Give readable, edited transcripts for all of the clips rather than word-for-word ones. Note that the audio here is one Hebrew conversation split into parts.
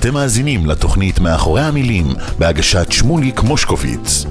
אתם מאזינים לתוכנית מאחורי המילים בהגשת שמוליק מושקוביץ.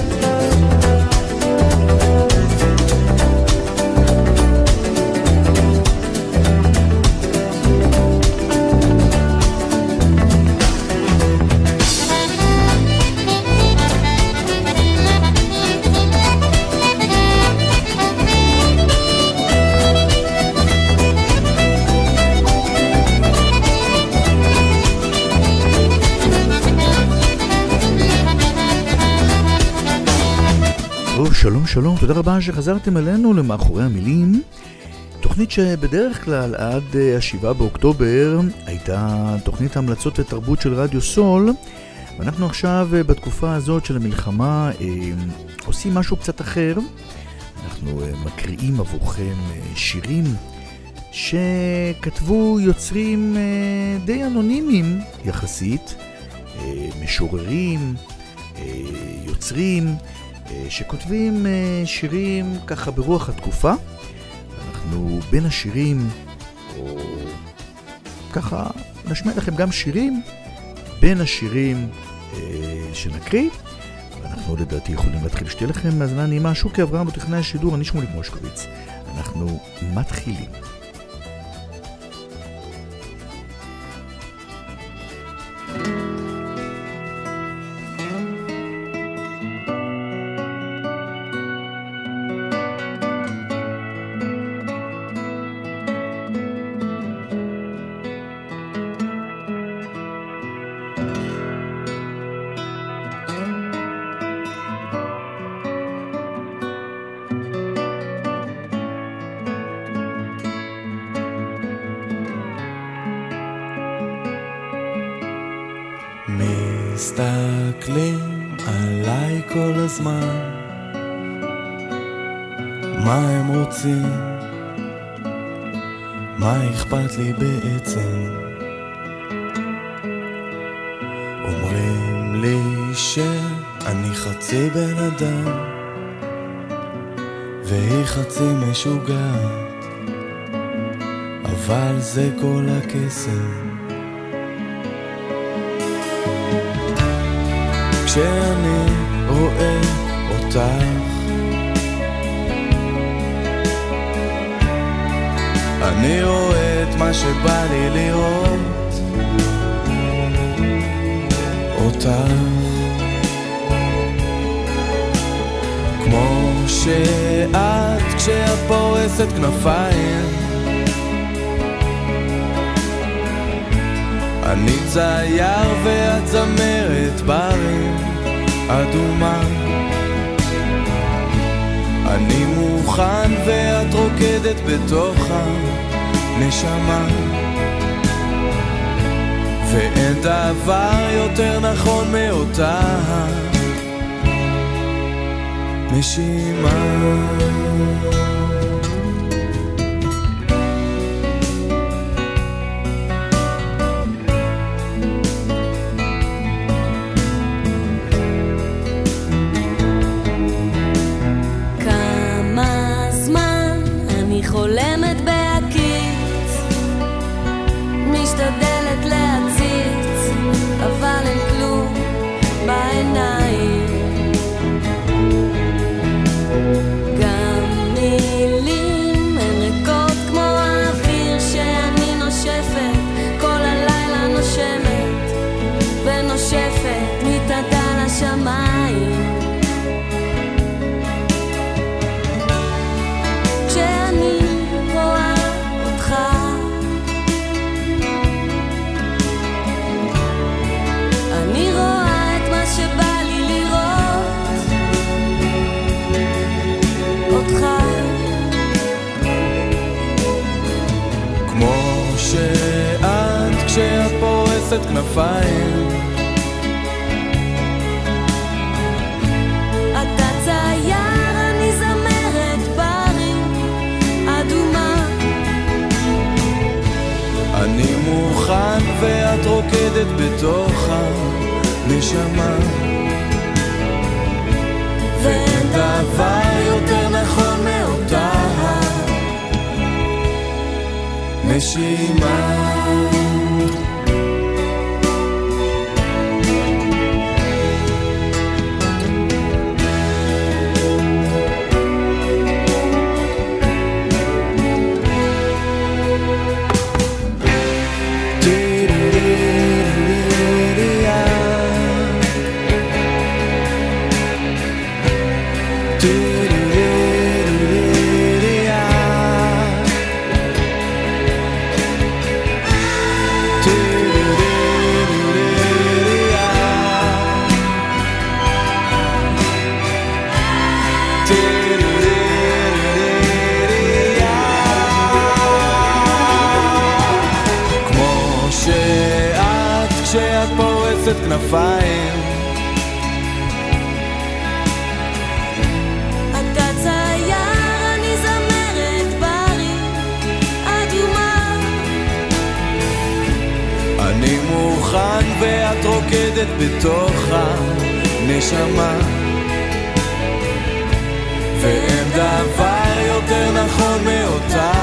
שלום שלום, תודה רבה שחזרתם אלינו למאחורי המילים. תוכנית שבדרך כלל עד 7 באוקטובר הייתה תוכנית המלצות ותרבות של רדיו סול, ואנחנו עכשיו בתקופה הזאת של המלחמה עושים משהו קצת אחר. אנחנו מקריאים עבורכם שירים שכתבו יוצרים די אנונימיים יחסית, משוררים, יוצרים שכותבים שירים ככה ברוח התקופה. אנחנו בין השירים, או ככה נשמע לכם גם שירים בין השירים שנקריא, ואנחנו לדעתי יכולים להתחיל. שתהיה לכם מאזנה נעימה. שוקי אברהם בטכנאי השידור, אני שמוליק מושקוביץ. אנחנו מתחילים. מסתכלים עליי כל הזמן, מה הם רוצים, מה אכפת לי בעצם, אומרים לי שאני חצי בן אדם והיא חצי משוגעת, אבל זה כל הקסם. כשאני רואה אותך אני רואה את מה שבא לי לראות אותך, כמו שאת כשאת פורסת כנפיים, אני צייר ואת זמרת ברים אדומה, אני מוכן ואת רוקדת בתוך הנשמה, ואין דבר יותר נכון מאותה נשימה. חולמת בהקיץ, משתדלת להציץ, אבל אין כלום בעיניים, גם מילים הן ריקות כמו האוויר שאני נושפת, כל הלילה נושמת ונושפת מתעדה לשמיים. שאת כשאת פורסת כנפיים, אתה צייר אני זמרת ברים אדומה, אני מוכן ואת רוקדת בתוך הנשמה, ואין דבר יותר נכון מאותה נשימה. כשאת פורסת כנפיים. אתה צייר, אני זמרת ברי אדומה. אני מוכן ואת רוקדת בתוך הנשמה, ואין דבר יותר נכון מאותה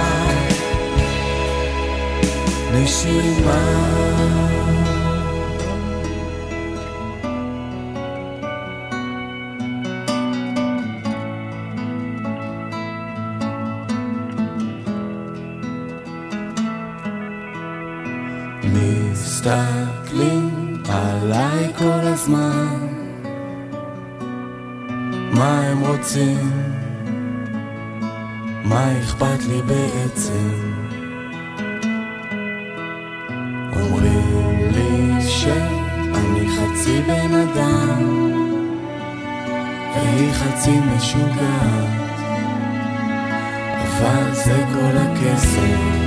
נשימה. מסתכלים עליי כל הזמן, מה הם רוצים? מה אכפת לי בעצם? אומרים לי שאני חצי בן אדם והיא חצי משוגעת, אבל זה כל הכסף.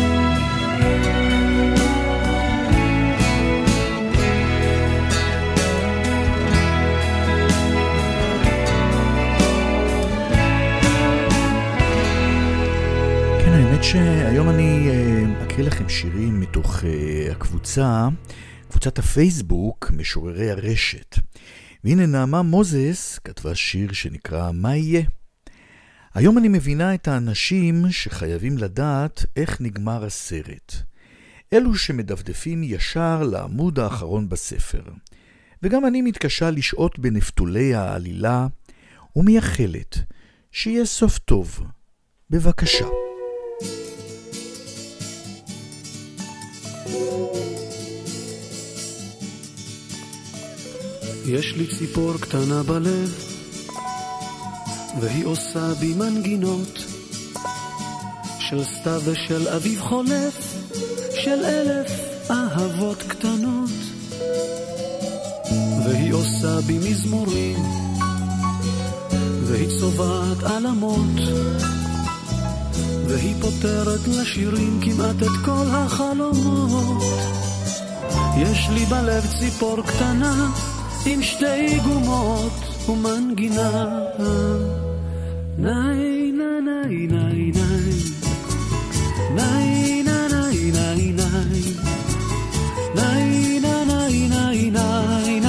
שהיום אני אקריא לכם שירים מתוך קבוצת הפייסבוק משוררי הרשת. והנה נעמה מוזס כתבה שיר שנקרא מה יהיה. היום אני מבינה את האנשים שחייבים לדעת איך נגמר הסרט. אלו שמדפדפים ישר לעמוד האחרון בספר. וגם אני מתקשה לשעות בנפתולי העלילה ומייחלת שיהיה סוף טוב. בבקשה. יש לי ציפור קטנה בלב והיא עושה בי מנגינות של סתיו ושל אביב חולף, של 1000 אהבות קטנות, והיא עושה בי מזמורים והיא צובעת עלמות והיא פותרת לשירים כמעט את כל החלומות. יש לי בלב ציפור קטנה עם 2 גומות ומנגינה, ניי ניי ניי ניי ניי ניי ניי ניי ניי ניי ניי ניי ניי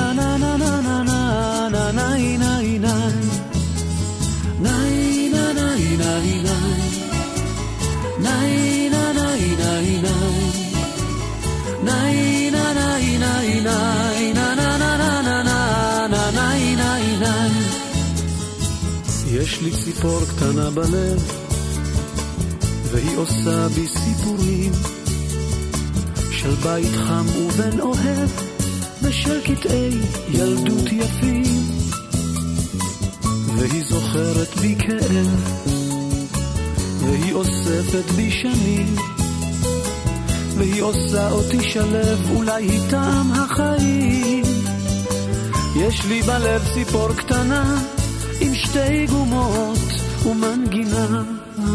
יש לי ציפור קטנה בלב והיא עושה בי סיפורים של בית חם ובן אוהב ושל קטעי ילדות יפים, והיא זוכרת בי כאב והיא אוספת בי שנים והיא עושה אותי שלב, אולי היא טעם החיים. יש לי בלב ציפור קטנה עם 2 גומות ומנגינה,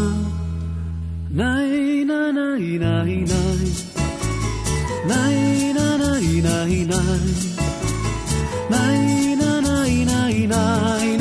ניי ניי ניי ניי ניי ניי ניי ניי ניי ניי ניי ניי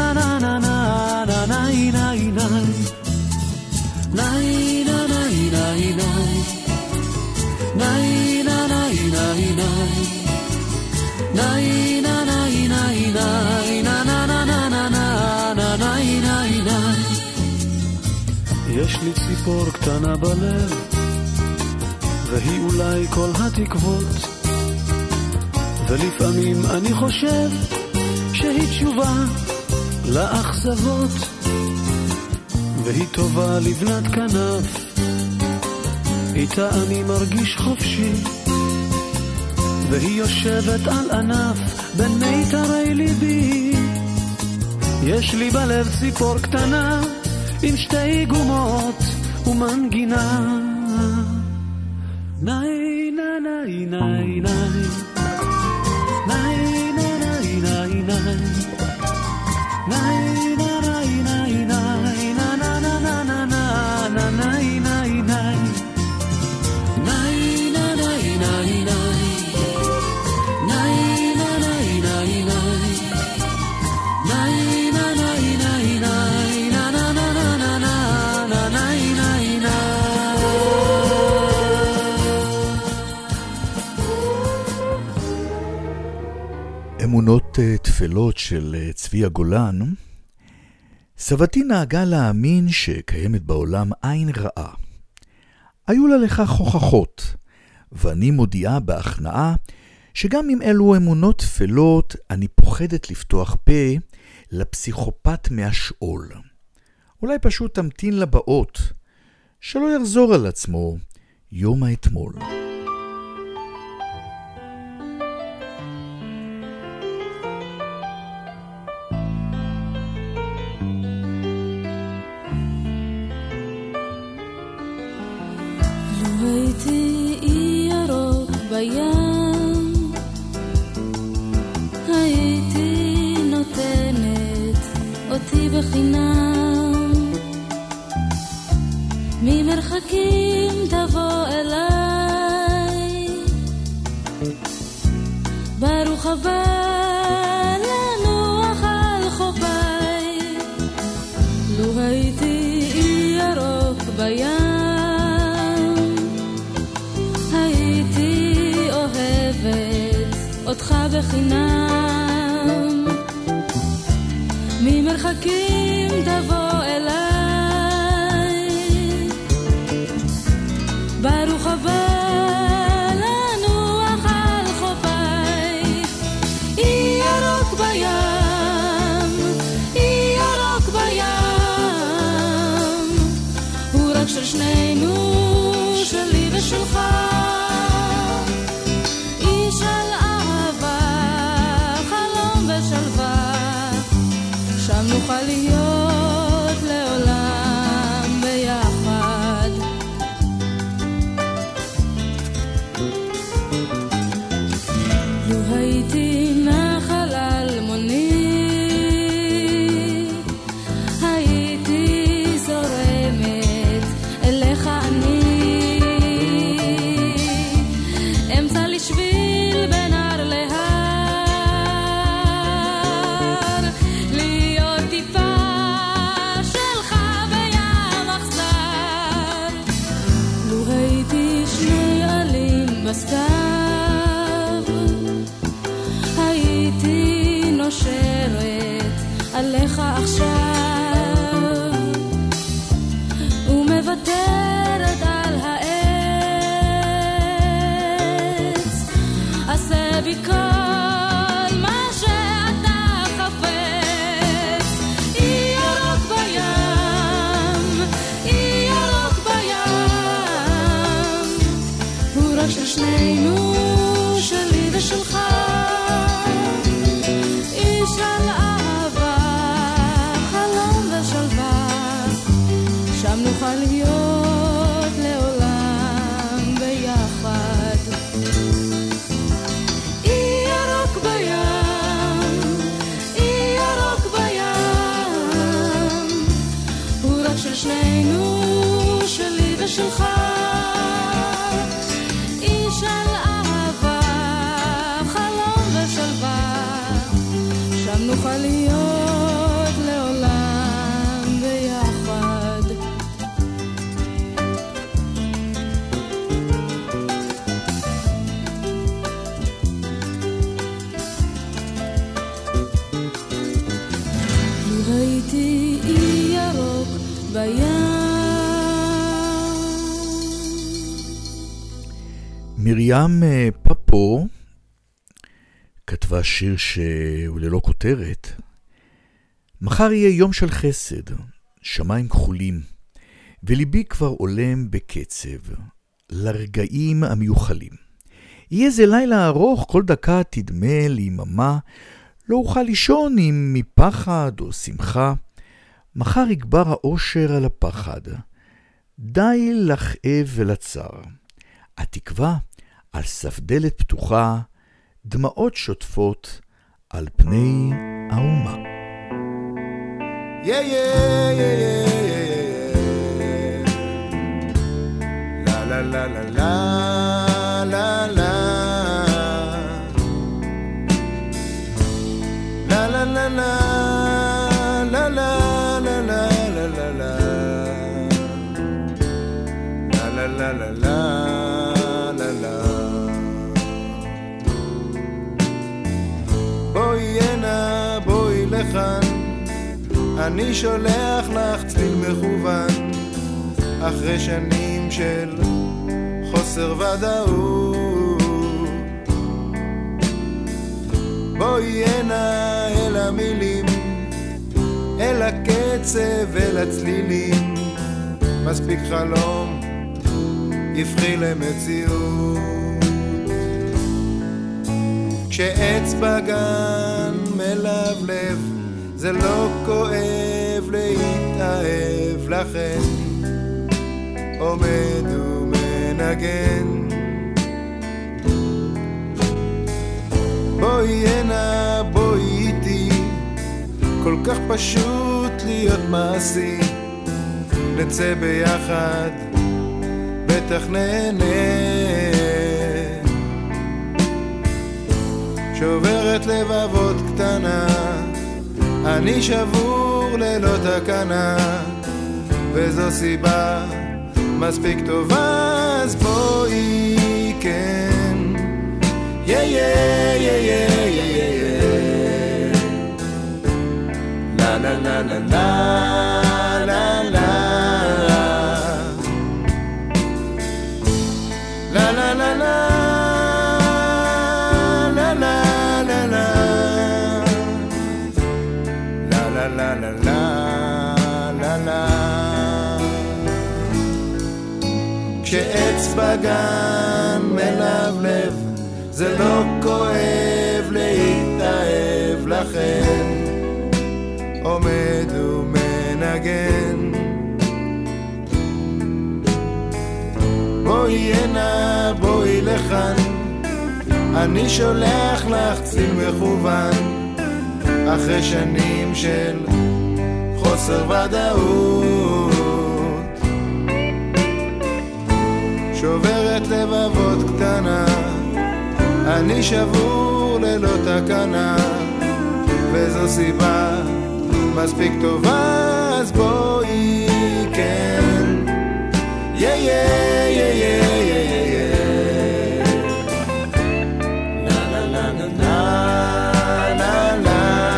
יש לי ציפור קטנה בלב והיא אולי כל התקוות, ולפעמים אני חושב שהיא תשובה לאכזבות, והיא טובה לבנת כנף, איתה אני מרגיש חופשי, והיא יושבת על ענף בין מיתרי ליבי. יש לי בלב ציפור קטנה עם 2 גומות ומנגינה, ניי ניי ניי ניי ניי ניי ניי ניי ניי ניי ניי אמונות תפלות של צבי הגולן, סבתי נהגה להאמין שקיימת בעולם עין רעה. היו לה לכך הוכחות, ואני מודיעה בהכנעה שגם אם אלו אמונות תפלות, אני פוחדת לפתוח פה לפסיכופת מהשאול. אולי פשוט תמתין לבאות, שלא יחזור על עצמו יום האתמול. הייתי אי ירוק בים, הייתי נותנת אותי בחינם, ממרחקים תבוא אליי, ברוך הבא לנוח על חופיי. לו הייתי אי ירוק בים, אותך בחינם, ממרחקים תבוא אליי, ברוך הבא לנוח על חופיי. אי ירוק בים, אי ירוק בים, הוא רק של שנינו, שלי ושלך, נוכל להיות לעולם ביחד. לו הייתי נחל אלמוני, הייתי זורמת אליך אני, אמצע לשביל בין הר להר, בסתיו הייתי נושרת עליך עכשיו, ומוותרת על העץ, עשה בי כל מה שאתה חפץ. אי ירוק בים, אי ירוק בים, הוא רק של שנינו, שלי ושלך, איש על אהבה, חלום ושלווה, שם נוכל להיות לעולם ביחד. אי ירוק בים, אי ירוק בים, הוא רק של שנינו, שלי ושלך, איש על אהבה, חלום ושלווה, שם נוכל להיות לעולם ביחד. לו הייתי אי ירוק בים. מרים פפו כתבה שיר שהוא ללא כותרת. מחר יהיה יום של חסד, שמיים כחולים, וליבי כבר עולם בקצב, לרגעים המיוחלים. יהיה זה לילה ארוך, כל דקה תדמה ליממה, לא אוכל לישון אם מפחד או שמחה. מחר יגבר האושר על הפחד, די לכאב ולצר. התקווה על סף דלת פתוחה, דמעות שוטפות על פני האומה. Yeah, yeah, yeah, yeah, yeah. La la la la la la la la la la la la la la la la la la la la. בואי אני שולח לך צליל מכוון אחרי שנים של חוסר ודאות. בואי הנה אל המילים, אל הקצב, אל הצלילים, מספיק חלום יפחי למציאות. כשעץ בגן מלבלב זה לא כואב להתאהב, לכן עומד ומנגן. בואי הנה, בואי איתי, כל כך פשוט להיות מעשי, נצא ביחד, בטח נהנה. שוברת לבבות קטנה, אני שבור ללא תקנה, וזו סיבה מספיק טובה, אז בואי כן. יא יא יא יא יא יא לה לה לה לה לה לה לה לה לה לה la la la la la. כשעץ בגן מלבלב זה לא כואב להתאהב, לכן עומד ומנגן. בואי הנה, בואי לכאן, אני שולח לך צליל מכוון אחרי שנים של חוסר ודאות. שוברת לבבות קטנה, אני שבור ללא תקנה, וזו סיבה מספיק טובה, אז בואי כן. יא יא יא יא יא יא לה לה לה לה לה לה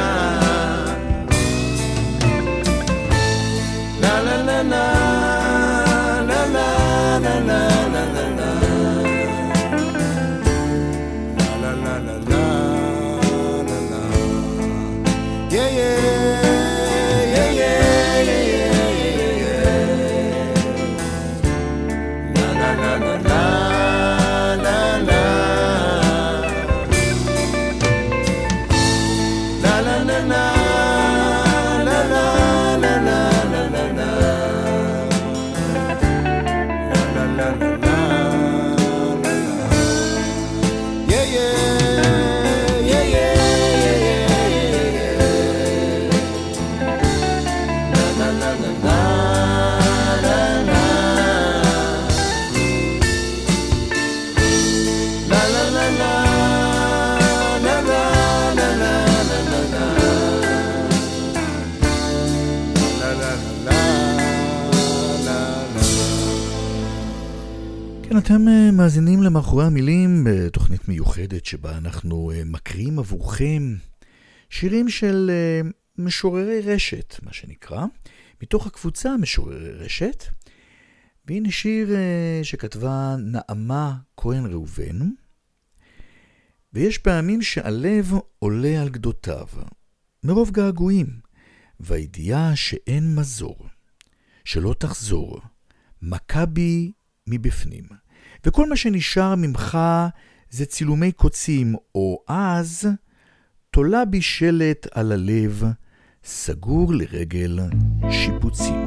אתם מאזינים למאחורי המילים בתוכנית מיוחדת שבה אנחנו מקריאים עבורכם שירים של משוררי רשת, מה שנקרא, מתוך הקבוצה משוררי רשת. והנה שיר שכתבה נעמה כהן ראובן, ויש פעמים שהלב עולה על גדותיו, מרוב געגועים, והידיעה שאין מזור, שלא תחזור, מכבי מבפנים. וכל מה שנשאר ממך זה צילומי קוצים, או אז תולה בי שלט על הלב, סגור לרגל שיפוצים.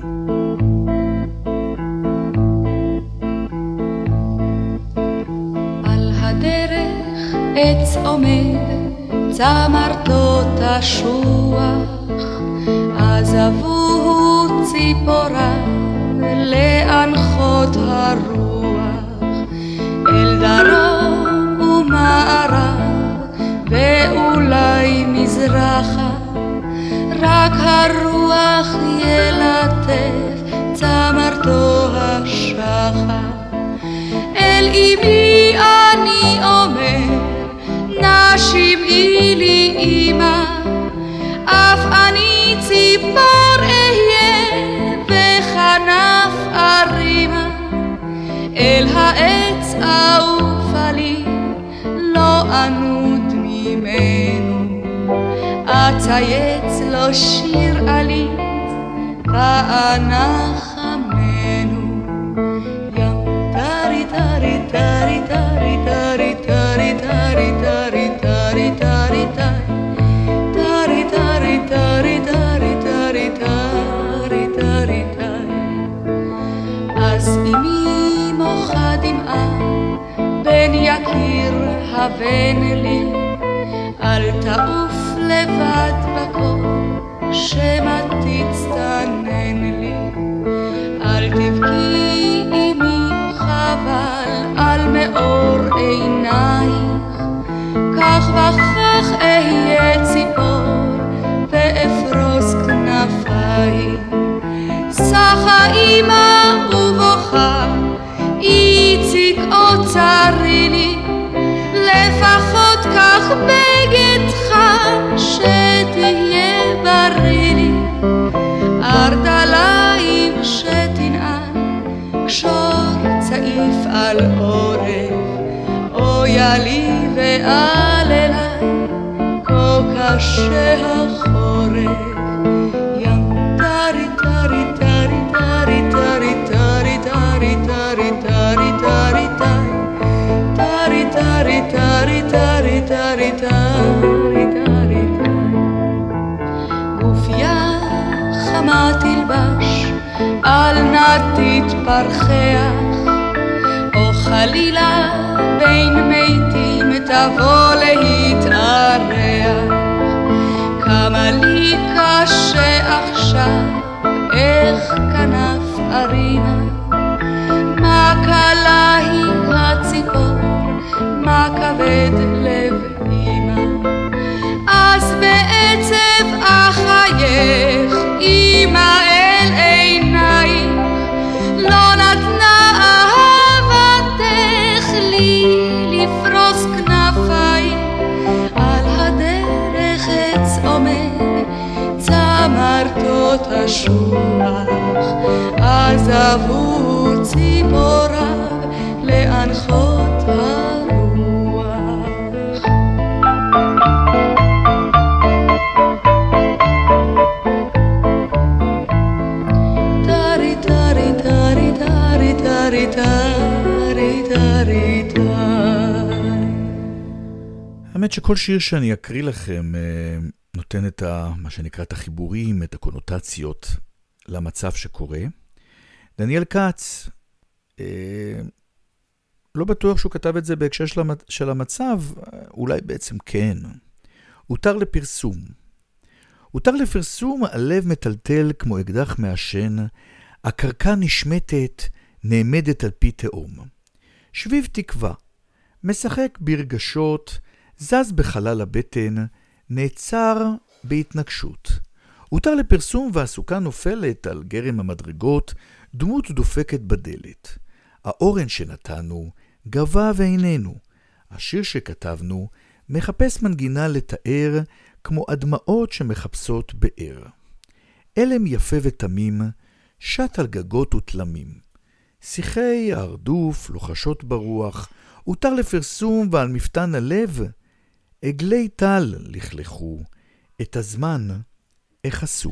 על הדרך עץ עומד, צמרתו תשוח, עזבוהו ציפורה להנחות הרוח, אל דרום ומערב ואולי מזרחה, רק הרוח ילטף צמרתו השחר. אל אמי אני אומר, נשיבי לי אמא, אף אני ציפור אל העץ אהובה לי, לא ענוד ממנו, אצייץ לו שיר עלית, ואנחמנו. ים טרי טרי טרי טרי טרי טרי טרי טרי טרי טרי טרי טרי טרי טרי טרי טרי טרי טרי. אז אמי מוחה דמעה, בן יקיר הבן לי, אל תעוף לבד בקור, שמא תצטנן לי. אל תבכי אמי חבל על מאור עינייך, כך וכך אהיה ציפור ואפרוס כנפיים. סחה אמא ובוכה, איציק אוצרי לי, לפחות כך בגדך שתהיה בריא לי. ארדליים שתנען, קשור צעיף על עורף, אויה לי ועל אליי, כה קשה החורף. ים טרי טרי טרי טרי טרי טרי טרי טרי טרי טרי טרי טרי טרי טרי טרי טרי טרי. גופיה חמה תלבש, אל נא תתפרחח, או חלילה בין מתים תבוא להתארח. כמה לי קשה עכשיו, איך כנף ארינה, מה קלה היא הציפור, מה כבד לב אמא. אז בעצב אחייך אמא אל עינייך, לא נתנה אהבתך לי לפרוס כנפיים. על הדרך עץ עומד, צמרתו תשוח, עזבו ציפוריו להנחות הרוח. טרי טרי טרי טרי טרי טרי טרי טרי. האמת שכל שיר שאני אקריא לכם נותן את מה שנקרא את החיבורים, את הקונוטציות למצב שקורה. דניאל קץ, לא בטוח שהוא כתב את זה בהקשר של המצב, אולי בעצם כן. הותר לפרסום. הותר לפרסום, הלב מטלטל כמו אקדח מעשן, הקרקע נשמטת, נעמדת על פי תאום. שביב תקווה, משחק ברגשות, זז בחלל הבטן, נעצר בהתנגשות. הותר לפרסום והסוכה נופלת על גרם המדרגות, דמות דופקת בדלת. האורן שנתנו גבה ואיננו. השיר שכתבנו מחפש מנגינה לתאר, כמו הדמעות שמחפשות באר. אלם יפה ותמים, שט על גגות ותלמים. שיחי הרדוף, לוחשות ברוח, הותר לפרסום ועל מפתן הלב, עגלי טל לכלכו, את הזמן החסום.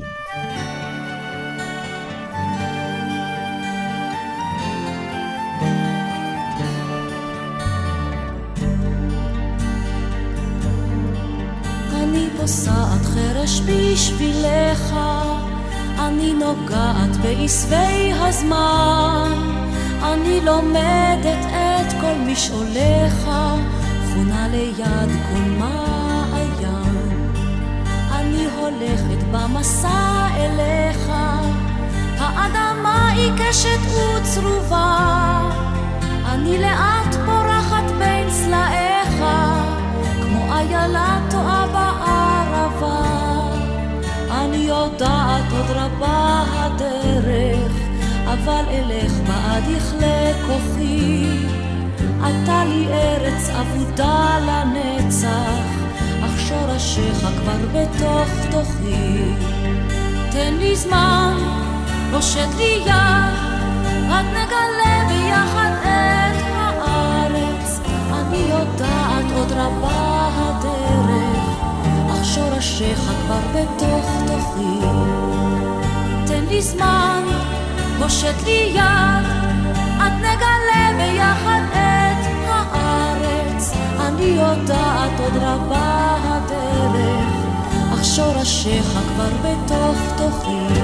אני פוסעת חרש בשבילך, אני נוגעת בעשבי הזמן, אני לומדת את כל משעוליך, חונה ליד כל מעיין. אני הולכת במסע אליך, האדמה עיקשת וצרובה, אני לאט פורחת בין צלעיך, כמו איילה טועה בערבה. אני יודעת עוד רבה הדרך, אבל אלך בעד יכלה כוחי. אתה לי ארץ עבודה לנצח, אך שורשיך כבר בתוך תוכי. תן לי זמן, פושט לי יד, עד נגלה ביחד את שורשיך כבר בתוך תוכי. תן לי זמן, הושט לי יד, עד נגלה ביחד את הארץ. אני יודעת עוד רבה הדרך, אך שורשיך כבר בתוך תוכי.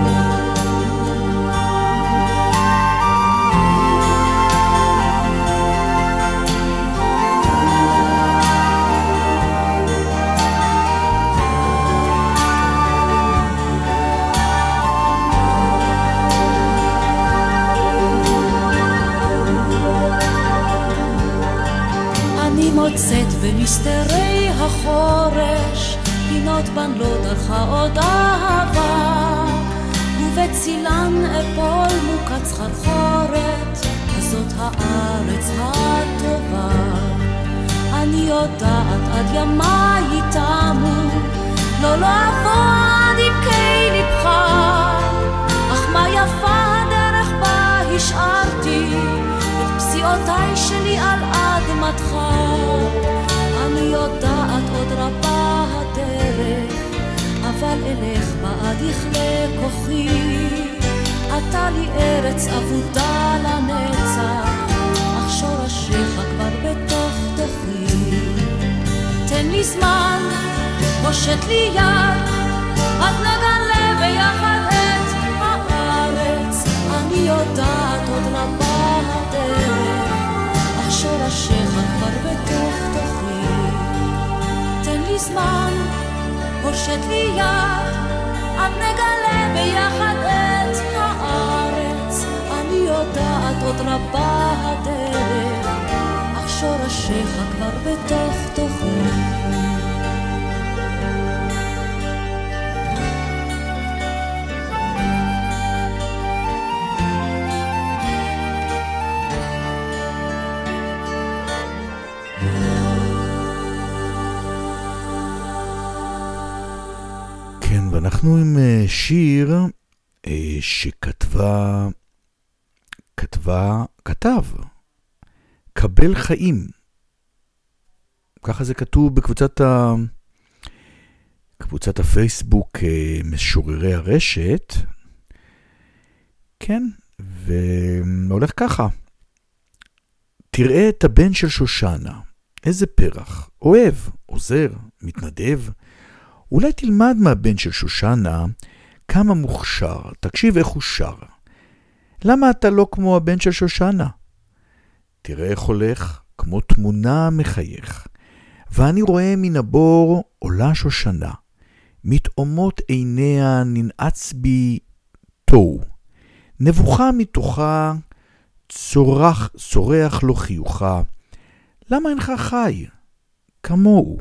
מוצאת במסתרי החורש פינות בן לא דרכה עוד אהבה, ובצילן אפול מוקת סחרחורת, הזאת הארץ הטובה. אני יודעת עד ימי תמו, לא אבוא עמקי לבך, אך מה יפה הדרך בה השארתי את פסיעותיי שלי על אדמתך. אני יודעת עוד רבה הדרך, אבל אלך בעד יכלה כוחי. אתה לי ארץ אבודה לנצח, אך שורשיך כבר בתוך תוכי. תן לי זמן, הושט לי יד, עד נגלה ביחד את הארץ. אני יודעת עוד רבה הדרך, אך שורשיך כבר בתוך תוכי. תן לי זמן, הושט לי יד, עד נגלה ביחד את הארץ. אני יודעת עוד רבה הדרך, אך שורשיך כבר בתוך תוכי. ואנחנו עם שיר כתב קבל חיים, ככה זה כתוב בקבוצת הפייסבוק משוררי הרשת. כן, והולך ככה: תראה את הבן של שושנה, איזה פרח, אוהב, עוזר, מתנדב. אולי תלמד מהבן של שושנה כמה מוכשר, תקשיב איך הוא שר. למה אתה לא כמו הבן של שושנה? תראה איך הולך, כמו תמונה מחייך. ואני רואה מן הבור עולה שושנה, מתאומות עיניה ננעץ בי תוהו. נבוכה מתוכה, צורח לו חיוכה. למה אינך חי כמוהו?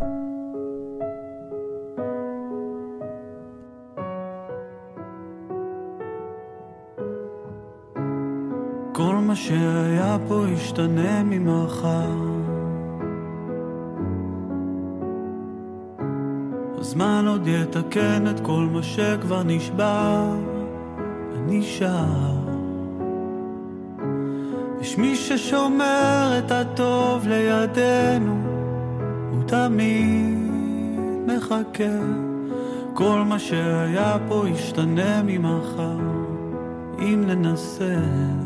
כל מה שהיה פה ישתנה ממחר, הזמן עוד יתקן את כל מה שכבר נשבר. אני שר, יש מי ששומר את הטוב לידינו, הוא תמיד מחכה. כל מה שהיה פה ישתנה ממחר, אם ננסה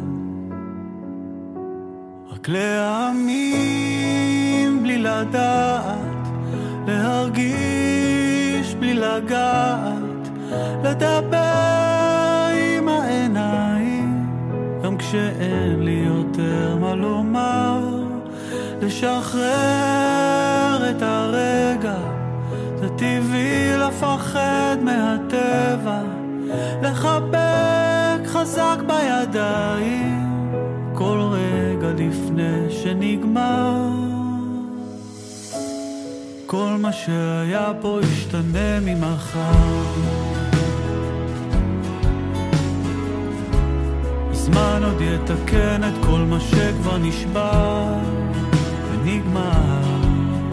רק להאמין בלי לדעת, להרגיש בלי לגעת, לדבר עם העיניים גם כשאין לי יותר מה לומר, לשחרר את הרגע, זה טבעי לפחד מהטבע, לחבק חזק בידיים כל רגע לפני שנגמר. כל מה שהיה פה ישתנה ממחר, הזמן עוד יתקן את כל מה שכבר נשבר ונגמר.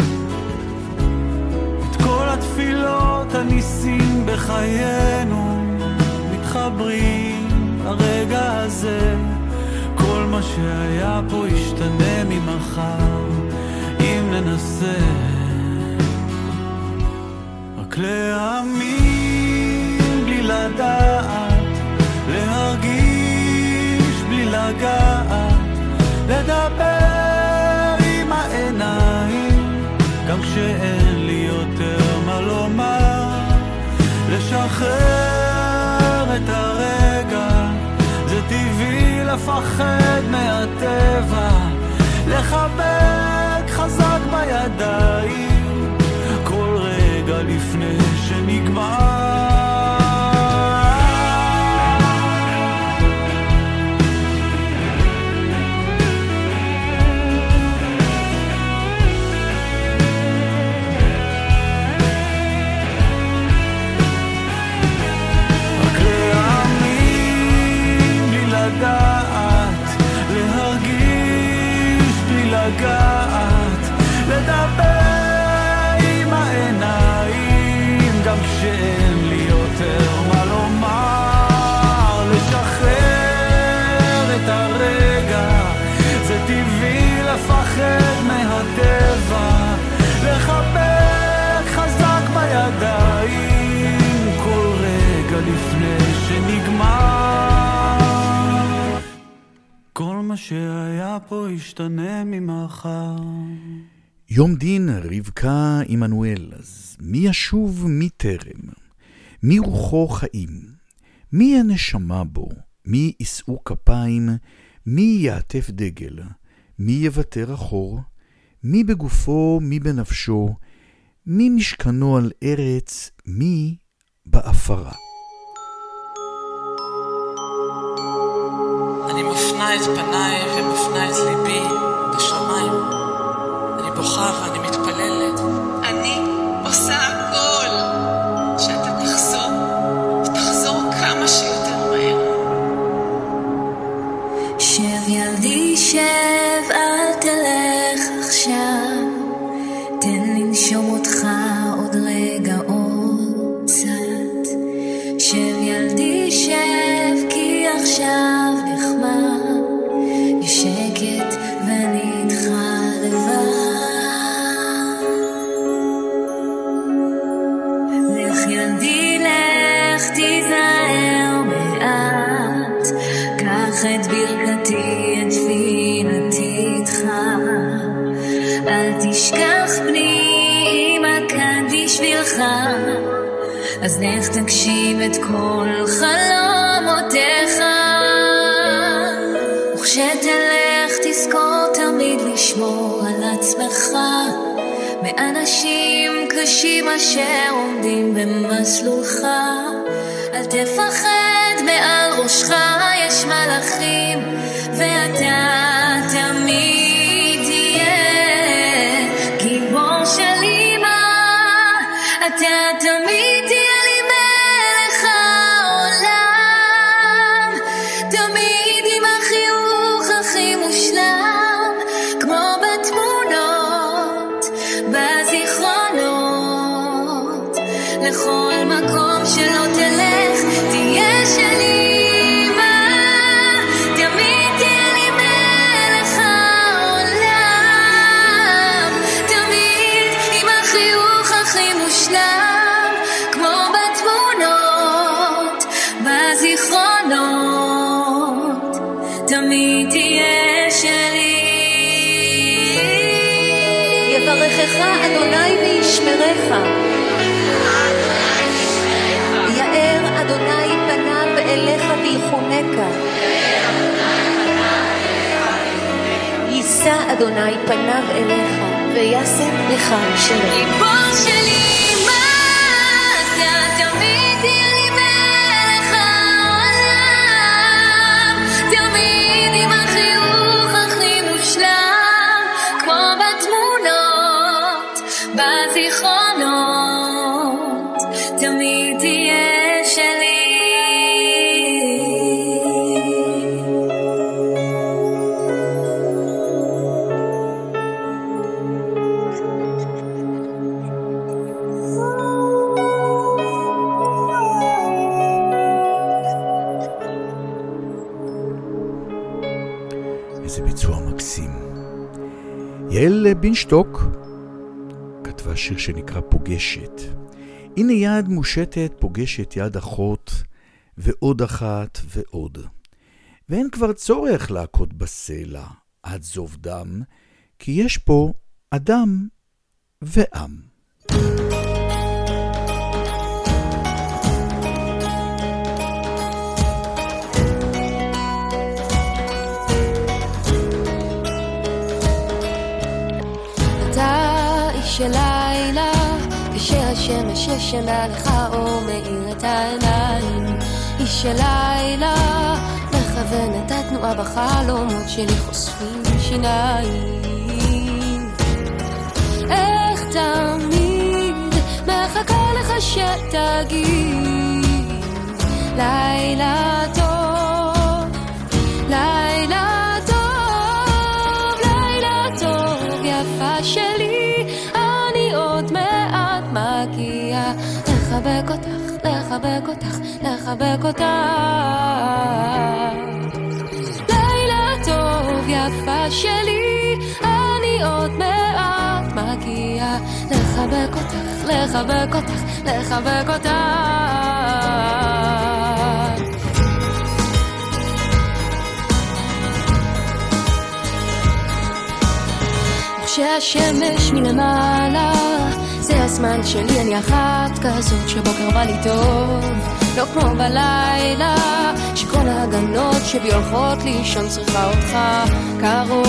את כל התפילות הניסים בחיינו מתחברים הרגע הזה. כל מה שהיה פה ישתנה ממחר, אם ננסה רק רק להאמין בלי לדעת, להרגיש בלי לגעת, לדבר עם העיניים גם כשאין לי יותר מה לומר, לשחרר את הרגע, זה טבעי לפחד מהטבע, לחבק חזק בידיים כל רגע לפני שנגמר. לגעת, לדבר עם העיניים גם כשאין לי יותר מה לומר, לשחרר את הרגע, זה טבעי לפחד מהטבע, לחבק חזק בידיים כל רגע לפני שנגמר. כל מה שהיה פה ישתנה ממחר. יום דין, רבקה עמנואל. אז מי ישוב מי טרם? מי רוחו חיים? מי הנשמה בו? מי ישאו כפיים? מי יעטף דגל? מי יוותר אחור? מי בגופו? מי בנפשו? מי משכנו על ארץ? מי באפרה? אני מפנה את פניי ומפנה את ליבי בשמיים. אני בוכה ואני מתפללת. אני עושה הכל שאתה תחזור, ותחזור כמה שיותר מהר. שב ילדי שב, אל תלך עכשיו, תן לנשום אותך עוד רגע עוד קצת. שב ילדי שב, כי עכשיו נחמד, יש שקט ואני איתך לבד. לך ילדי לך, תיזהר מעט, קח את ברכתי, את תפילתי איתך, אל תשכח בני, אמא כאן בשבילך, אז לך תגשים את כל חלומותיך, וכשתלך תזכור תמיד לשמור על עצמך מאנשים קשים אשר עומדים במסלולך. אל תפחד, מעל ראשך יש מלאכים, ואתה תמיד תהיה גיבור של אמא, אתה תמיד תהיה לי מלך העולם, תמיד עם החיוך הכי מושלם, כמו בתמונות, בזיכרונות, לכל מקום שלא תלך תהיה שלי. תמיד תהיה שלי. יברכך אדוני וישמרך, יאר אדוני פניו אליך ויחונך, יישא אדוני פניו אליך וישם לך שלום. גיבור שלי מה אתה, תמיד תהיה לי מלך העולם, תמיד עם החיוך הכי מושלם, כמו בתמונות, בזיכרונות, תמיד תהיה שלי. איזה ביצוע מקסים. יעל בינשטוק כתבה שיר שנקרא פוגשת. הנה יד מושטת פוגשת יד אחות, ועוד אחת ועוד. ואין כבר צורך להכות בסלע עד זוב דם, כי יש פה אדם ועם. אתה איש של לילה, כשהשמש ישנה לך אור מאיר את העיניים. איש של לילה, מכוון את התנועה בחלומות שלי חושפים שיניים. איך תמיד מחכה לך שתגיד לילה טוב, לילה טוב, לילה טוב יפה שלי, אני עוד מעט מגיע לחבק אותך, לחבק אותך, לחבק אותך. לילה טוב יפה שלי, אני עוד מעט מגיע לחבק אותך, לחבק אותך, לחבק אותך. כשהשמש מלמעלה, זה הזמן שלי, אני אחת כזאת שבוקר בא לי טוב, לא כמו בלילה שכל ההגנות שבי הולכות לישון, צריכה אותך קרוב.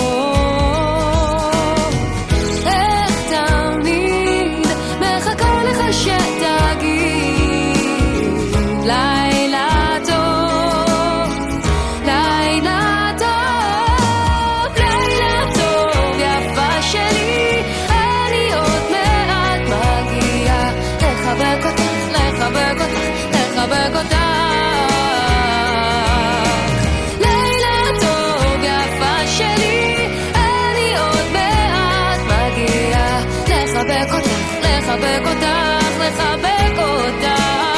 איך תמיד מחכה לך שתגיד לילה טוב, לילה טוב, לילה טוב יפה שלי, אני עוד מעט מגיע לחבק אותך, לחבק אותך, לחבק אותך. לילה טוב יפה שלי, אני עוד מעט מגיע לחבק אותך, לחבק אותך, לחבק אותך.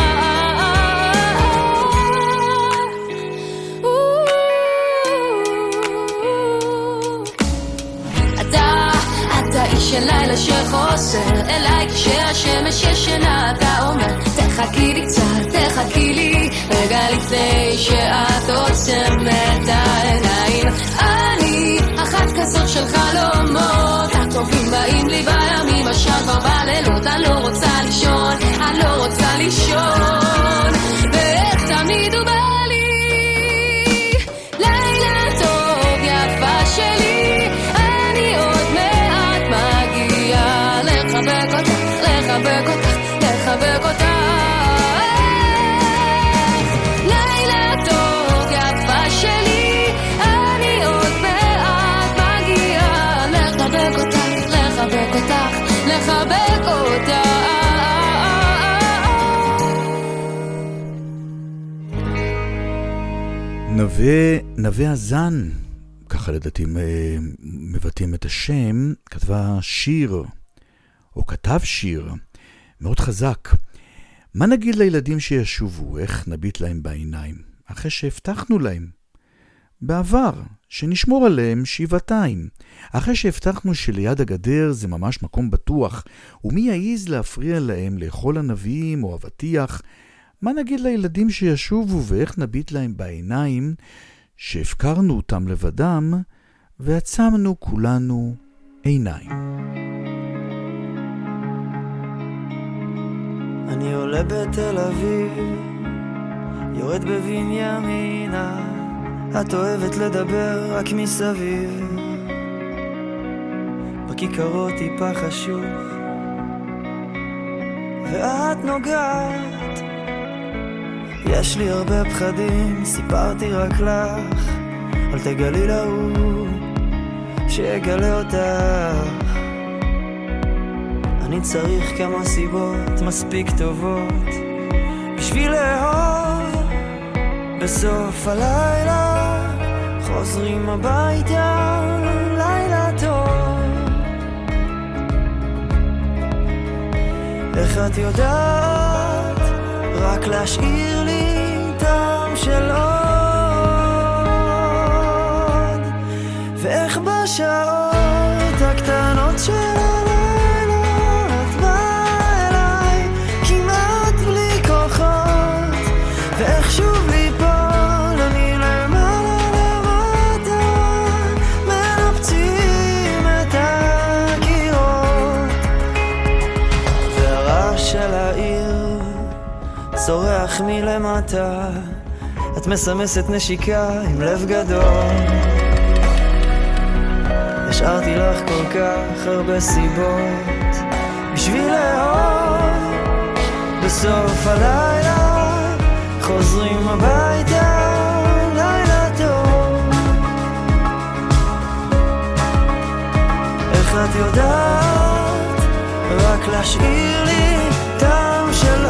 אתה איש של לילה שחוסר אליי כשהשמש ישנה, אתה אומר תחכי לי קצת, תחכי לי רגע לפני שאת עוצמת העיניים. אני אחת כזאת של חלומות, הטובים באים לי בימים, השעה כבר בלילות, אני לא רוצה לישון, אני לא רוצה לישון. ואיך תמיד הוא בא לי לילה טוב יפה שלי, אני עוד מעט מגיע לחבק אותך, לחבק אותך, לחבק אותך. לילה טוב יפה שלי, אני עוד מעט מגיע לחבק אותך, לחבק אותך, לחבק אותך. נווה הזן, ככה לדעתי מבטאים את השם, כתבה שיר, או כתב שיר, מאוד חזק. מה נגיד לילדים שישובו? איך נביט להם בעיניים? אחרי שהבטחנו להם בעבר, שנשמור עליהם שבעתיים. אחרי שהבטחנו שליד הגדר זה ממש מקום בטוח, ומי יעיז להפריע להם לאכול הנביאים או אבטיח? מה נגיד לילדים שישובו ואיך נביט להם בעיניים שהפקרנו אותם לבדם ועצמנו כולנו עיניים? אני עולה בתל אביב, יורד בבנימינה, את אוהבת לדבר רק מסביב, בכיכרות טיפה חשוך, ואת נוגעת. יש לי הרבה פחדים, סיפרתי רק לך, אל תגלי להוא שיגלה אותך. אני צריך כמה סיבות מספיק טובות בשביל לאהוב. בסוף הלילה חוזרים הביתה, לילה טוב. איך את יודעת רק להשאיר לי טעם של עוד, ואיך בשעות הקטנות של הלילה את באה אליי כמעט מלמטה, את מסמסת נשיקה עם לב גדול. השארתי לך כל כך הרבה סיבות בשביל לאהוב. בסוף הלילה חוזרים הביתה, לילה טוב. איך את יודעת רק להשאיר לי טעם של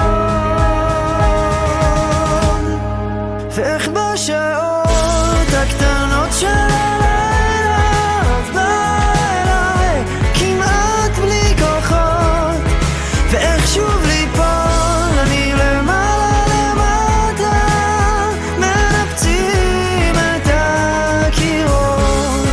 עוד? ואיך בשעות הקטנות של הלילה את באה אליי כמעט בלי כוחות, ואיך שוב ליפול אני למעלה למטה, מנפצים את הקירות.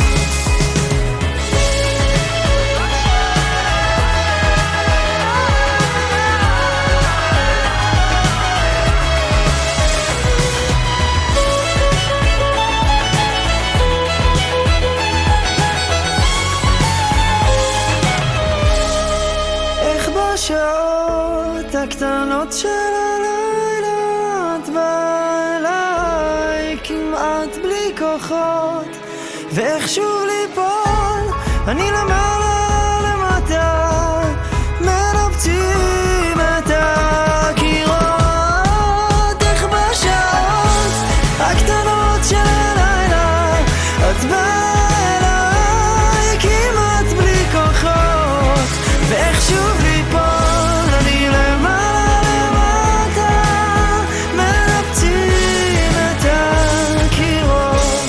איך בשעות הקטנות של הלילה את באה אליי כמעט בלי כוחות, ואיך שוב ליפול אני למעלה למטה, מנפצים את הקירות. איך בשעות הקטנות של הלילה את באה אליי כמעט בלי כוחות, ואיך שוב ליפול אני למעלה למטה, מנפצים את הקירות.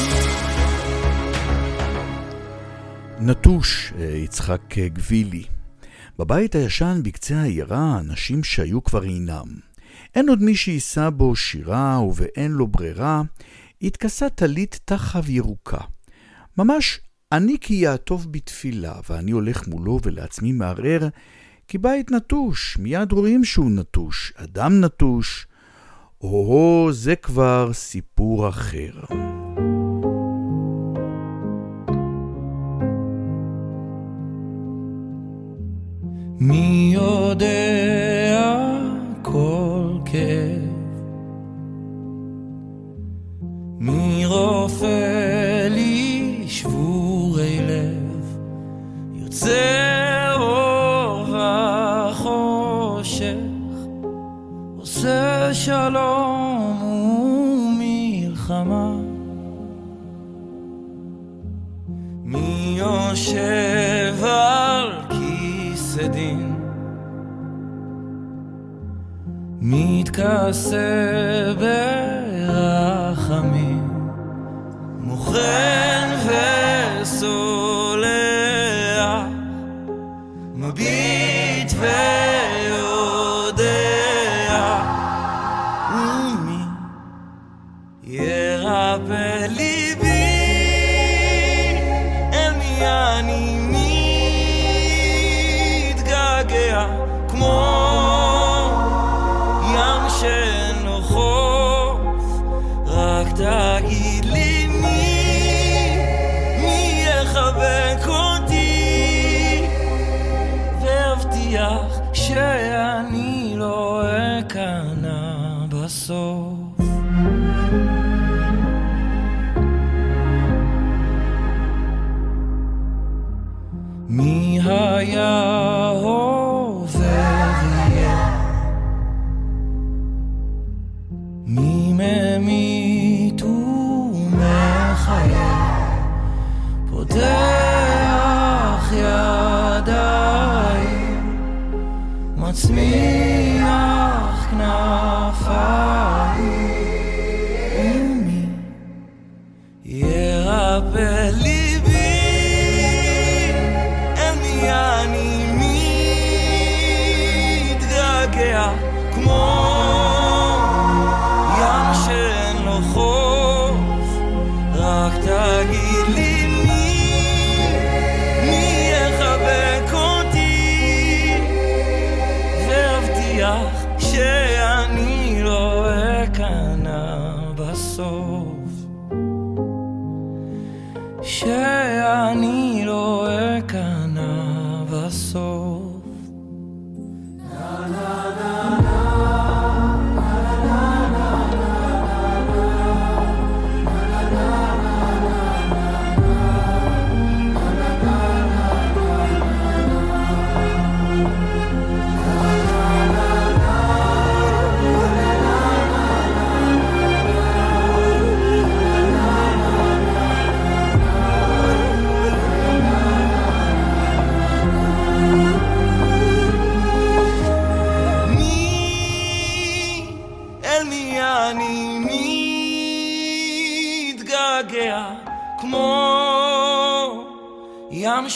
נטוש, יצחק גבילי. בבית הישן בקצה העיירה אנשים שהיו כבר אינם. אין עוד מי שיסע בו שירה ובאין לו ברירה, התכסה טלית תחב ירוקה. ממש אני כי יעטוף בתפילה, ואני הולך מולו ולעצמי מערער, כי בית נטוש, מיד רואים שהוא נטוש, אדם נטוש. או, זה כבר סיפור אחר. מי יודע כל כאב, מי רופא לי שבורי לב, יוצא אור וחושך, עושה שלום ומלחמה. מי יושב על כיסא דין, מתכסה ברחמים, מוכן וסולח, מביט ויודע, ומי ירפא ליבי, אל מי אני מתגעגע, כמו ים שאין לו חוף. רק תגיד לי מי יחבק אותי, והבטיח שאני לא אכנע בסוף. מי היה עובר יהיה, מי ממית ומחיה, פותח ידיים, מצמיח כנפיים, ומי ירפא ליבי, אל מי אני מתגעגע, כמו ים שאין לו חוף. רק תגיד לי מי יחבק אותי, והבטיח שאני לא אכנע בסוף, שאני לא אכנע בסוף.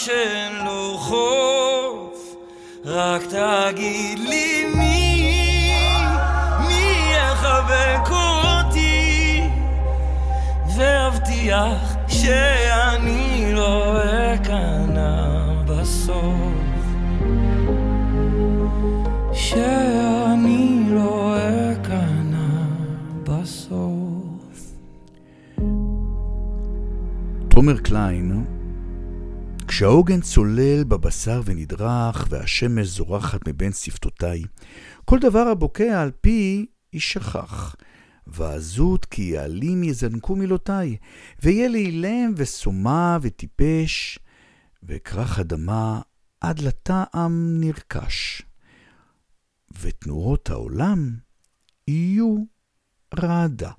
שאין לו חוף, רק תגיד לי מי יחבק אותי, והבטיח שאני לא אכנע בסוף, שאני לא אכנע בסוף. תומר קליין, כשהעוגן צולל בבשר ונדרך והשמש זורחת מבין שפתותיי, כל דבר הבוקע על פי ישכח, ועזות כי יעלים יזנקו מילותיי, ויהיה לי אילם וסומה וטיפש, וכרך אדמה עד לטעם נרכש, ותנועות העולם יהיו רעדה.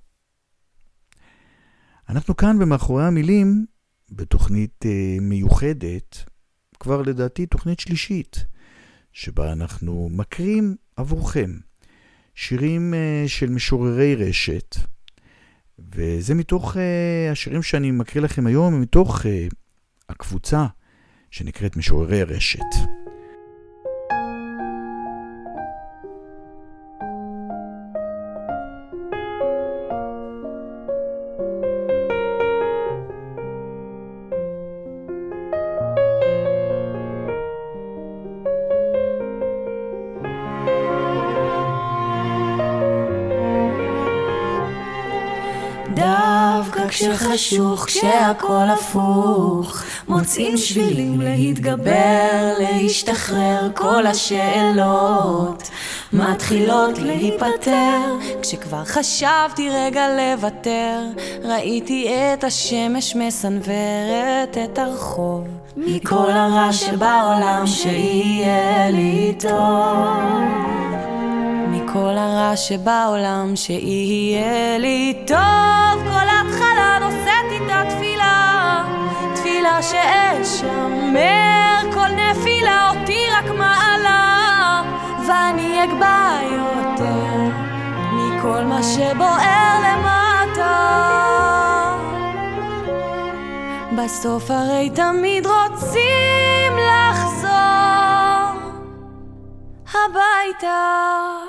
אנחנו כאן במאחורי המילים, בתוכנית מיוחדת, כבר לדעתי תוכנית שלישית, שבה אנחנו מקרים עבורכם שירים של משוררי רשת, וזה מתוך השירים שאני מקריא לכם היום, מתוך הקבוצה שנקראת משוררי רשת. כשחשוך, כשהכל הפוך, מוצאים שבילים להתגבר, להשתחרר, כל השאלות מתחילות להיפטר. כשכבר חשבתי רגע לוותר, ראיתי את השמש מסנוורת את הרחוב, מכל הרע שבעולם שיהיה לי טוב, מכל הרע שבעולם שיהיה לי טוב. כל התחלה נושאת איתה תפילה, תפילה שאשמר, כל נפילה אותי רק מעלה, ואני אגבה יותר מכל מה שבוער למטה. בסוף הרי תמיד רוצים לחזור הביתה.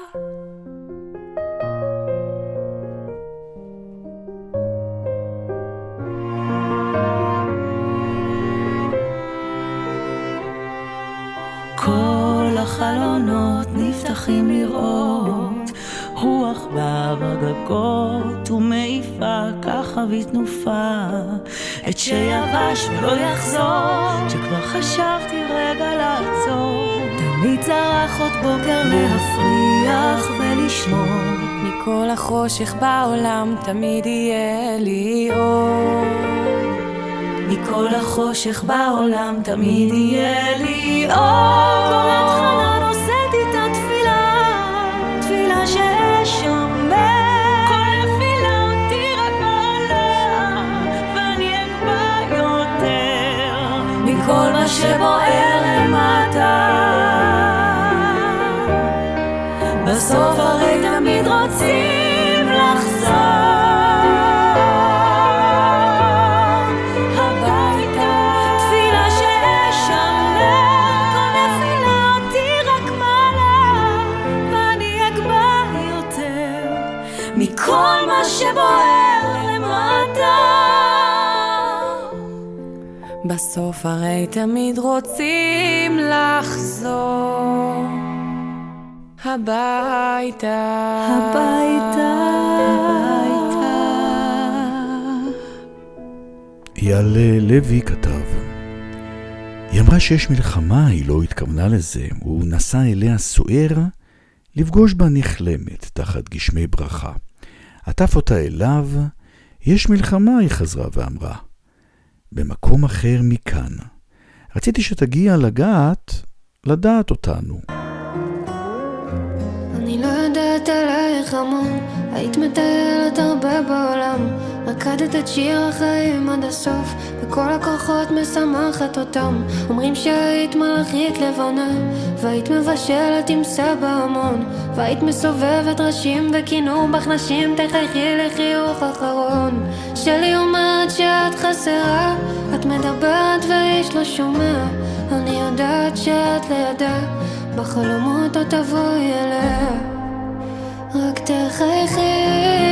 כל החלונות נפתחים לראות, רוח באה בגגות ומעיפה ככה בתנופה את שיבש ולא יחזור. שכבר חשבתי רגע לעצור, תמיד צרח עוד בוקר להפריח ולשמור. מכל החושך בעולם תמיד יהיה לי אור, מכל החושך בעולם תמיד יהיה לי אור. כל התחלה נושאת איתה תפילה, תפילה שאשמר, כל נפילה אותי רק מעלה, ואני אגבה יותר מכל מה שבוער למטה. בסוף הרי תמיד רוצים לחזור כל מה שבוער למטה. בסוף הרי תמיד רוצים לחזור הביתה, הביתה. אייל לוי כתב, היא אמרה שיש מלחמה, היא לא התכוונה לזה. הוא נסע אליה סוער לפגוש בה נחלמת תחת גשמי ברכה. עטף אותה אליו, יש מלחמה, היא חזרה ואמרה, במקום אחר מכאן. רציתי שתגיע לדעת אותנו. אני לא יודעת עלייך המון, היית מטיילת הרבה בעולם, רקדת את שיר החיים עד הסוף, וכל הכוחות משמחת אותם. אומרים שהיית מלאכית לבנה, והיית מבשלת עם סבא המון, והיית מסובבת ראשים וכינור בך נשים, תחייכי לחיוך אחרון. שלי אומרת שאת חסרה, את מדברת ואיש לא שומע, אני יודעת שאת לידה, בחלומות או תבואי אליה, רק תחייכי.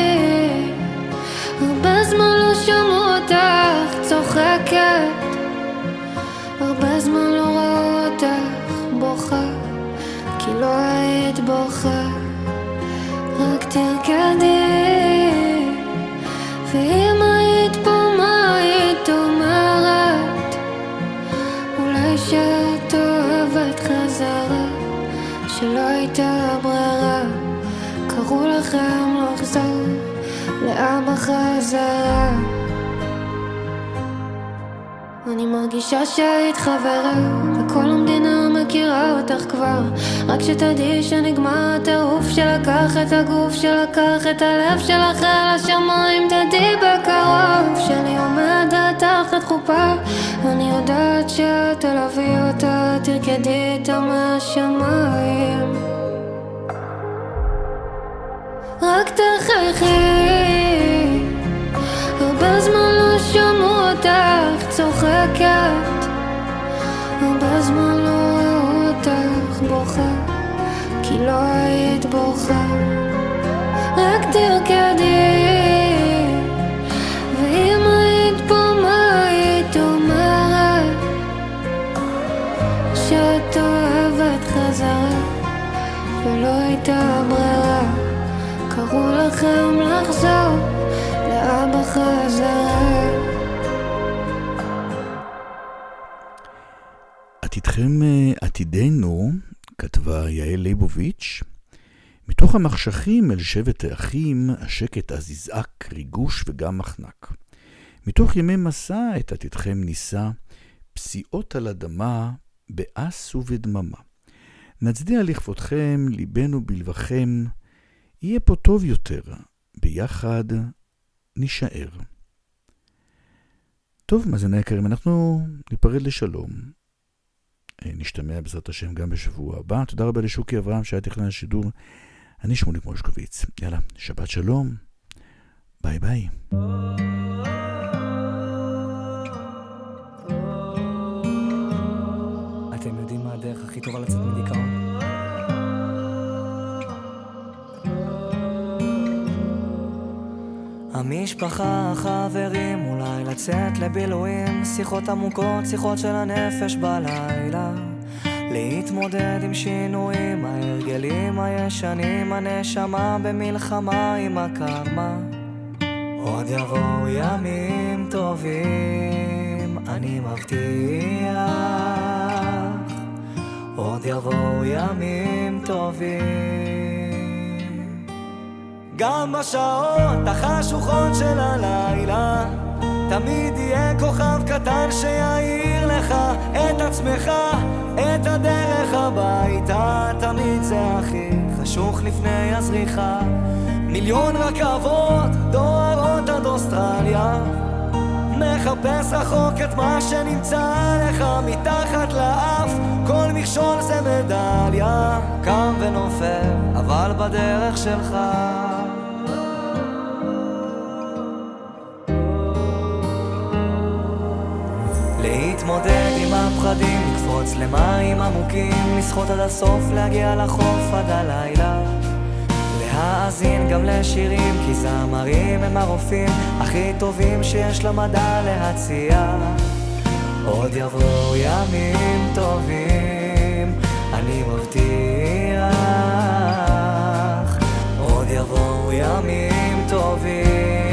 הרבה זמן לא שמעו אותך צוחקת, הרבה זמן לא ראו אותך בוכה, כי לא היית בוכה, רק תרקדי. ואם היית פה מה היית אומרת? אולי שאת אוהבת חזרה, שלא הייתה ברירה, קראו לכם לחזור לאבא חזרה. אני מרגישה שהיית חברה, וכל המדינה מכירה אותך כבר, רק שתדעי שנגמר הטירוף שלקח את הגוף, שלקח את הלב שלך אל השמיים, תדעי בקרוב שלי עומדת תחת חופה, אני יודעת שאת תלווי אותה, תרקדי איתה מהשמיים, רק תחייכי. הרבה זמן לא שמעו אותך צוחקת, הרבה זמן לא ראו אותך בוכה, כי לא היית בוכה, רק תרקדי. ואם היית פה מה היית אומרת? שאת אוהבת חזרה, ולא הייתה ברירה, קראו לכם לחזור לאבא חזרה. עתידכם עתידנו, כתבה יעל ליבוביץ'. מתוך המחשכים אל שבט האחים, השקט אז יזעק, ריגוש וגם מחנק. מתוך ימי מסע את עתידכם ניסה, פסיעות על אדמה, באס ובדממה. נצדיע לכבודכם, ליבנו בלבכם, יהיה פה טוב יותר, ביחד נשאר. טוב, מאזיני היקרים, אנחנו ניפרד לשלום. נשתמע בעזרת השם גם בשבוע הבא. תודה רבה לשוקי אברהם שהיה תכנן השידור. אני שמוליק מושקוביץ. יאללה, שבת שלום. ביי ביי. אתם יודעים מה הדרך הכי טובה לצאת מדיכאון? המשפחה, החברים, אולי לצאת לבילויים, שיחות עמוקות, שיחות של הנפש בלילה, להתמודד עם שינויים, ההרגלים הישנים, הנשמה במלחמה עם הקרמה. עוד יבואו ימים טובים, אני מבטיח, עוד יבואו ימים טובים, גם בשעות החשוכות של הלילה תמיד יהיה כוכב קטן שיעיר לך את עצמך, את הדרך הביתה. תמיד זה הכי חשוך לפני הזריחה, מיליון רכבות דוהרות עד אוסטרליה, מחפש רחוק את מה שנמצא לך מתחת לאף, כל מכשול זה מדליה, קם ונופל אבל בדרך שלך. להתמודד עם הפחדים, לקפוץ למים עמוקים, לשחות עד הסוף, להגיע לחוף עד הלילה, להאזין גם לשירים, כי זמרים הם הרופאים הכי טובים שיש למדע להציע. עוד יבואו ימים טובים, אני מבטיח, עוד יבואו ימים טובים,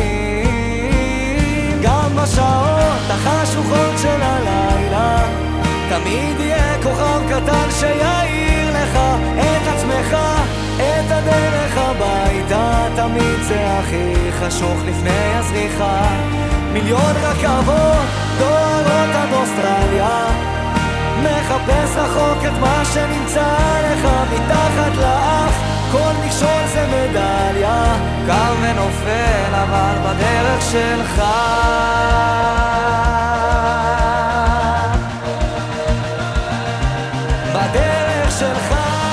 גם בשעות החשוכות של הלילה תמיד יהיה כוכב קטן שיעיר לך את עצמך, את הדרך הביתה. תמיד זה הכי חשוך לפני הזריחה, מיליון רכבות דוהרות עד אוסטרליה, מחפש רחוק את מה שנמצא לך מתחת לאף, כל מכשול זה מדליה, קם ונופל אבל בדרך שלך. בדרך שלך,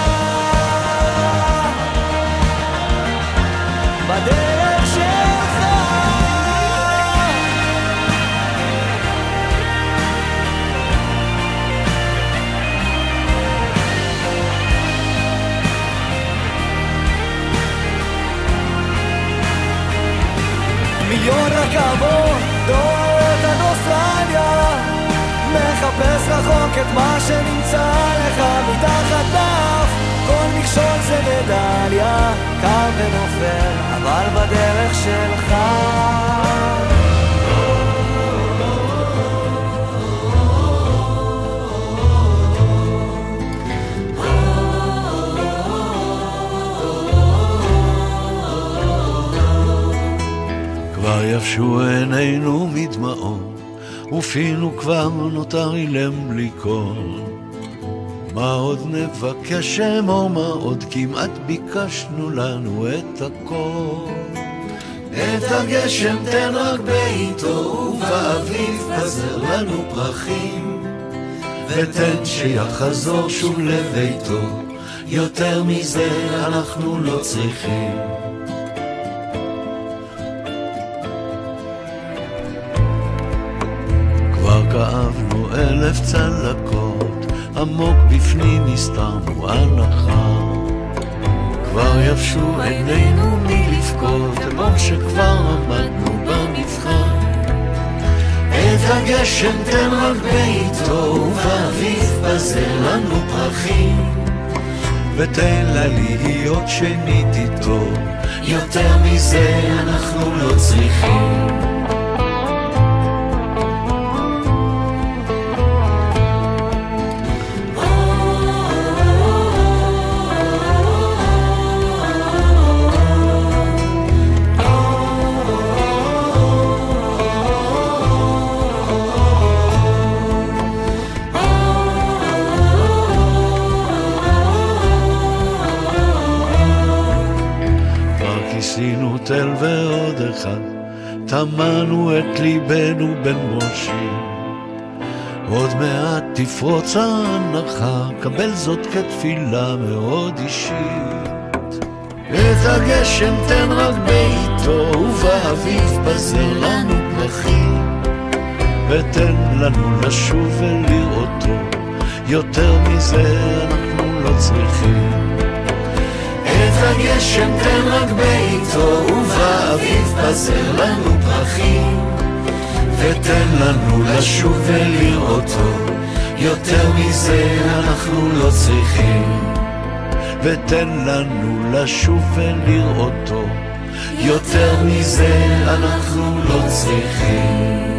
בדרך שלך. מיליון רכבות דורות עד אוסטרליה, מחפש רחוק את מה שנמצא לך מתחת לאף. כל מכשול זה מדליה, קם ונופל אבל בדרך שלך. כבר יבשו עינינו מדמעות, ופינו כבר נותר אילם בלי קול. מה עוד נבקש אמור, מה עוד כמעט ביקשנו לנו את הכל. את הגשם תן רק בעיתו, ובאביב פזר לנו פרחים, ותן שיחזור שוב לביתו, יותר מזה אנחנו לא צריכים. כאבנו 1000 צלקות, עמוק בפנים הסתרנו הנחה. כבר יבשו עינינו מלבכות, אמור שכבר עמדנו במבחן. את הגשם תן רק בעיתו, ובאביב פזר לנו פרחים, ותן לה להיות שנית איתו, יותר מזה אנחנו לא צריכים. עשינו תל ועוד אחד, תמנו את ליבנו בן מושים. עוד מעט תפרוץ ההנחה, קבל זאת כתפילה מאוד אישית. את הגשם תן רק בעיתו, ובאביב פזר לנו פרחים, ותן לנו לשוב ולראותו, יותר מזה אנחנו לא צריכים. את הגשם תן רק בעיתו, ובאביב פזר לנו פרחים, ותן לנו לשוב ולראותו, יותר מזה אנחנו לא צריכים. ותן לנו לשוב ולראותו, יותר מזה אנחנו לא צריכים.